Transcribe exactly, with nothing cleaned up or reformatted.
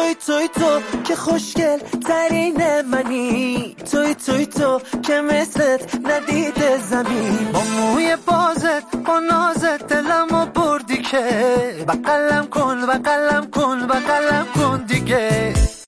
توی توی تو که خوشگل ترین منی، توی توی تو که مثلت ندیده زمین. با موی بازت با نازت دلمو بردی که بغلم کن بغلم کن بغلم کن